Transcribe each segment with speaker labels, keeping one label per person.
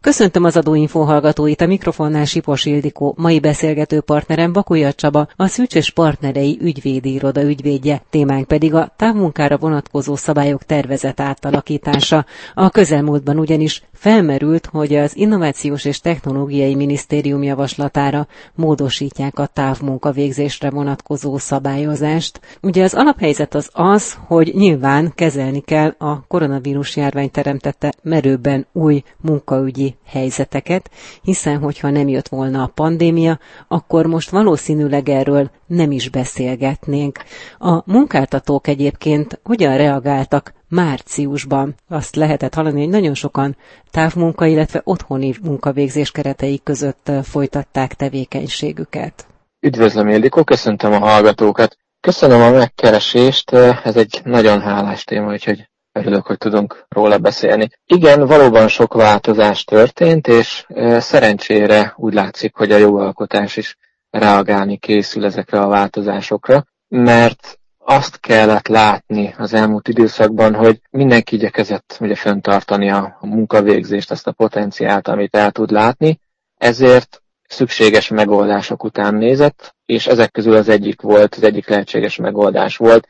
Speaker 1: Köszöntöm az Adóinfo hallgatóit, a mikrofonnál Sipos Ildikó, mai beszélgető partnerem Bakulya Csaba, a Szűcs & Partnerei ügyvédi iroda ügyvédje, témánk pedig a távmunkára vonatkozó szabályok tervezett átalakítása. A közelmúltban ugyanis felmerült, hogy az Innovációs és Technológiai Minisztérium javaslatára módosítják a távmunkavégzésre vonatkozó szabályozást. Ugye az alaphelyzet az, hogy nyilván kezelni kell a koronavírus járvány teremtette merőben új munkaügyi helyzeteket, hiszen hogyha nem jött volna a pandémia, akkor most valószínűleg erről nem is beszélgetnénk. A munkáltatók egyébként hogyan reagáltak márciusban? Azt lehetett hallani, hogy nagyon sokan távmunka, illetve otthoni munkavégzés keretei között folytatták tevékenységüket.
Speaker 2: Üdvözlöm, Ildikó, köszöntöm a hallgatókat. Köszönöm a megkeresést, ez egy nagyon hálás téma, úgyhogy örülök, hogy tudunk róla beszélni. Igen, valóban sok változás történt, és szerencsére úgy látszik, hogy a jogalkotás is reagálni készül ezekre a változásokra, mert azt kellett látni az elmúlt időszakban, hogy mindenki igyekezett ugye fenntartani a munkavégzést, azt a potenciált, amit el tud látni, ezért szükséges megoldások után nézett, és ezek közül az egyik lehetséges megoldás volt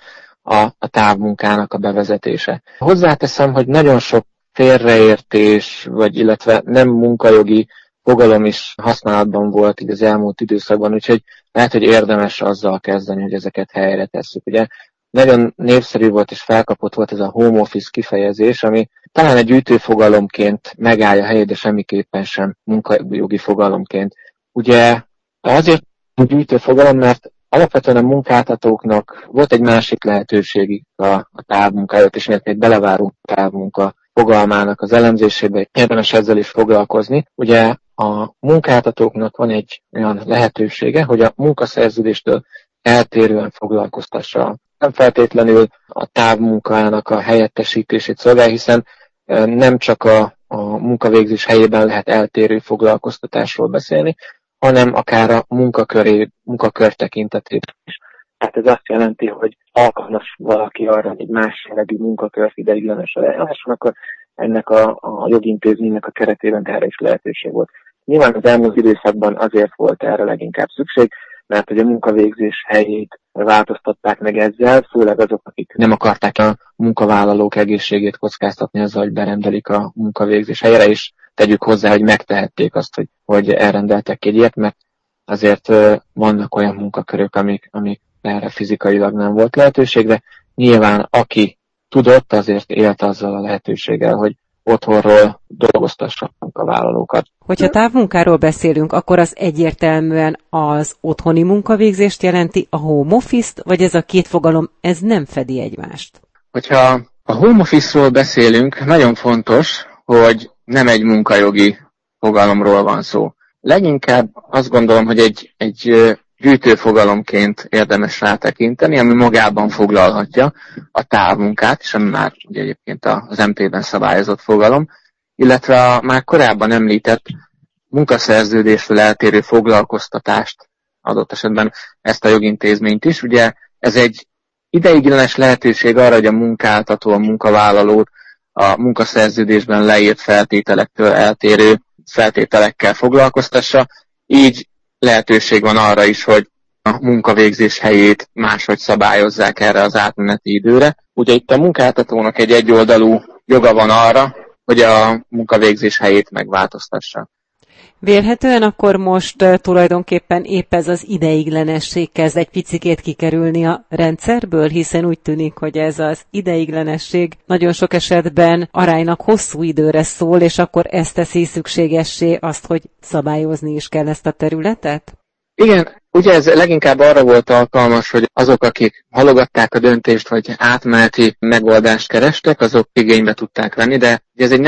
Speaker 2: a távmunkának a bevezetése. Hozzáteszem, hogy nagyon sok félreértés, illetve nem munkajogi fogalom is használatban volt így az elmúlt időszakban, úgyhogy lehet, hogy érdemes azzal kezdeni, hogy ezeket helyre tesszük. Ugye nagyon népszerű volt és felkapott volt ez a home office kifejezés, ami talán egy ütőfogalomként megállja a helyét, de semmiképpen sem munkajogi fogalomként. Ugye azért egy ütőfogalom, mert alapvetően a munkáltatóknak volt egy másik lehetőségük a távmunkáját, és miért még belevárunk a távmunka fogalmának az elemzésébe, érdemes ezzel is foglalkozni. Ugye a munkáltatóknak van egy olyan lehetősége, hogy a munkaszerződéstől eltérően foglalkoztassa. Nem feltétlenül a távmunkának a helyettesítését szolgál, hiszen nem csak a munkavégzés helyében lehet eltérő foglalkoztatásról beszélni, hanem akár a munkakör tekintetében is. Tehát ez azt jelenti, hogy alkalmas valaki arra, hogy egy más jellegű munkakört ideiglenesen elláson, akkor ennek a jogintézménynek a keretében erre is lehetőség volt. Nyilván az elmúlt időszakban azért volt erre leginkább szükség, mert hogy a munkavégzés helyét változtatták meg ezzel, főleg azok, akik nem akarták a munkavállalók egészségét kockáztatni azzal, hogy berendelik a munkavégzés helyére, és tegyük hozzá, hogy megtehették azt, hogy elrendeltek egy ilyet, mert azért vannak olyan munkakörök, amik erre fizikailag nem volt lehetőség, de nyilván aki tudott, azért élt azzal a lehetőséggel, hogy otthonról dolgoztassa a munkavállalókat.
Speaker 1: Hogyha távmunkáról beszélünk, akkor az egyértelműen az otthoni munkavégzést jelenti, a home office-t, vagy ez a két fogalom, ez nem fedi egymást?
Speaker 2: Hogyha a home office-ról beszélünk, nagyon fontos, hogy nem egy munkajogi fogalomról van szó. Leginkább azt gondolom, hogy egy gyűjtőfogalomként érdemes rátekinteni, ami magában foglalhatja a távmunkát, és ami már ugye egyébként az MP-ben szabályozott fogalom, illetve a már korábban említett munkaszerződésről eltérő foglalkoztatást, adott esetben ezt a jogintézményt is. Ugye ez egy ideiglenes lehetőség arra, hogy a munkáltató, a munkavállalót a munkaszerződésben leírt feltételektől eltérő feltételekkel foglalkoztassa, így lehetőség van arra is, hogy a munkavégzés helyét máshogy szabályozzák erre az átmeneti időre. Ugye itt a munkáltatónak egy egyoldalú joga van arra, hogy a munkavégzés helyét megváltoztassa.
Speaker 1: Vélhetően akkor most tulajdonképpen épp ez az ideiglenesség kezd egy picikét kikerülni a rendszerből, hiszen úgy tűnik, hogy ez az ideiglenesség nagyon sok esetben aránylag hosszú időre szól, és akkor ez teszi szükségessé azt, hogy szabályozni is kell ezt a területet?
Speaker 2: Igen, ugye ez leginkább arra volt alkalmas, hogy azok, akik halogatták a döntést, vagy átmeneti megoldást kerestek, azok igénybe tudták venni, de ez egy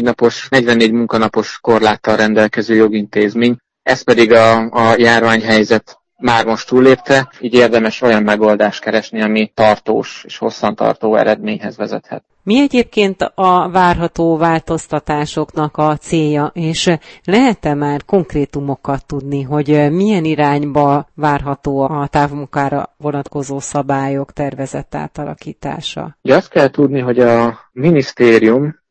Speaker 2: 44 munkanapos korláttal rendelkező jogintézmény, ez pedig a járványhelyzet már most túllépte, így érdemes olyan megoldást keresni, ami tartós és hosszantartó eredményhez vezethet.
Speaker 1: Mi egyébként a várható változtatásoknak a célja, és lehet-e már konkrétumokat tudni, hogy milyen irányba várható a távmunkára vonatkozó szabályok tervezett átalakítása?
Speaker 2: Ugye azt kell tudni, hogy a minisztérium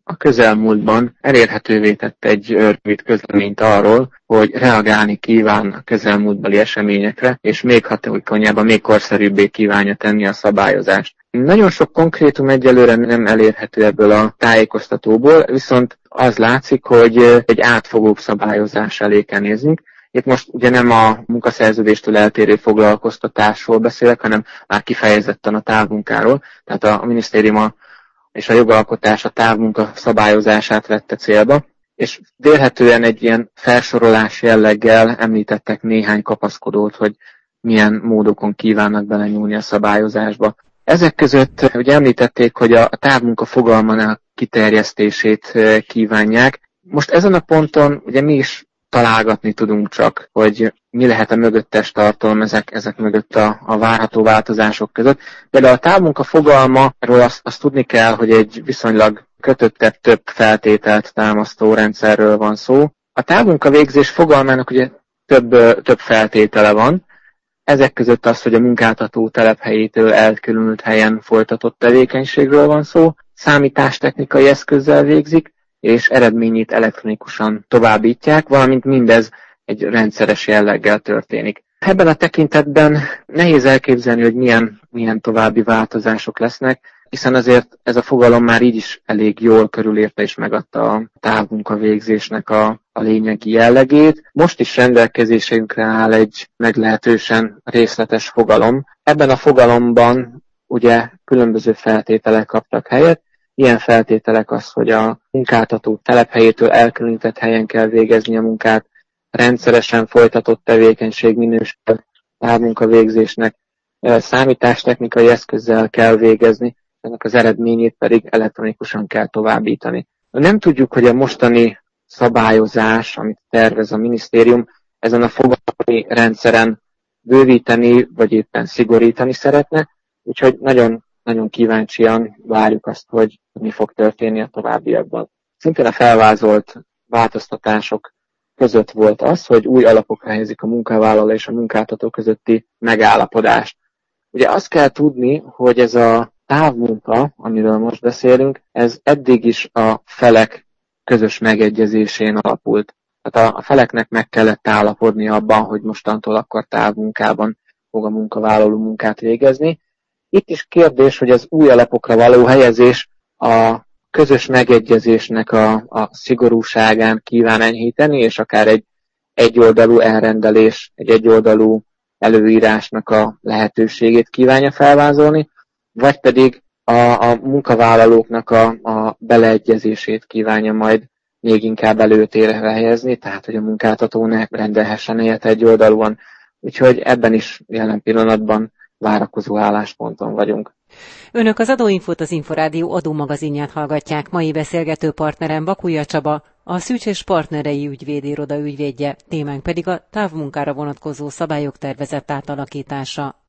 Speaker 2: a közelmúltban elérhetővé tett egy rövid közleményt arról, hogy reagálni kíván a közelmúltbeli eseményekre, és még hatékonyabban, még korszerűbbé kívánja tenni a szabályozást. Nagyon sok konkrétum egyelőre nem elérhető ebből a tájékoztatóból, viszont az látszik, hogy egy átfogóbb szabályozás elé kell néznünk. Itt most ugye nem a munkaszerződéstől eltérő foglalkoztatásról beszélek, hanem már kifejezetten a távmunkáról. Tehát a minisztérium és a jogalkotás a távmunka szabályozását vette célba, és vélhetően egy ilyen felsorolás jelleggel említettek néhány kapaszkodót, hogy milyen módokon kívánnak belenyúlni a szabályozásba. Ezek között ugye említették, hogy a távmunka fogalmának kiterjesztését kívánják. Most ezen a ponton ugye mi is találgatni tudunk csak, hogy mi lehet a mögöttes tartalom ezek mögött a várható változások között. Például a távmunka fogalmáról azt tudni kell, hogy egy viszonylag kötöttebb, több feltételt támasztó rendszerről van szó. A távmunka végzés fogalmának ugye több feltétele van. Ezek között az, hogy a munkáltató telephelyétől elkülönült helyen folytatott tevékenységről van szó, számítástechnikai eszközzel végzik, és eredményét elektronikusan továbbítják, valamint mindez egy rendszeres jelleggel történik. Ebben a tekintetben nehéz elképzelni, hogy milyen további változások lesznek, hiszen azért ez a fogalom már így is elég jól körülírta és megadta a távmunkavégzésnek a lényegi jellegét. Most is rendelkezésünkre áll egy meglehetősen részletes fogalom. Ebben a fogalomban ugye különböző feltételek kaptak helyet. Ilyen feltételek az, hogy a munkáltató telephelyétől elkülönített helyen kell végezni a munkát, rendszeresen folytatott tevékenység minősített távmunkavégzésnek, számítástechnikai eszközzel kell végezni, ennek az eredményét pedig elektronikusan kell továbbítani. Nem tudjuk, hogy a mostani szabályozás, amit tervez a minisztérium, ezen a fogalmi rendszeren bővíteni, vagy éppen szigorítani szeretne, úgyhogy nagyon kíváncsian várjuk azt, hogy mi fog történni a továbbiakban. Szintén a felvázolt változtatások között volt az, hogy új alapokra helyezik a munkavállaló és a munkáltató közötti megállapodást. Ugye azt kell tudni, hogy ez a távmunka, amiről most beszélünk, ez eddig is a felek közös megegyezésén alapult. Tehát a feleknek meg kellett állapodni abban, hogy mostantól akkor távmunkában fog a munkavállaló munkát végezni. Itt is kérdés, hogy az új alapokra való helyezés a közös megegyezésnek a szigorúságán kíván enyhíteni, és akár egy egyoldalú elrendelés, egy egyoldalú előírásnak a lehetőségét kívánja felvázolni, vagy pedig a munkavállalóknak a beleegyezését kívánja majd még inkább előtérre helyezni, tehát hogy a munkáltató ne rendelhessen ilyet egyoldalúan. Úgyhogy ebben is jelen pillanatban várakozó állásponton vagyunk.
Speaker 1: Önök az Adóinfót, az Inforádió adómagazinját hallgatják. Mai beszélgető partnerem Bakuja Csaba, a Szűcs és Partnerei ügyvédiroda ügyvédje, témánk pedig a távmunkára vonatkozó szabályok tervezett átalakítása.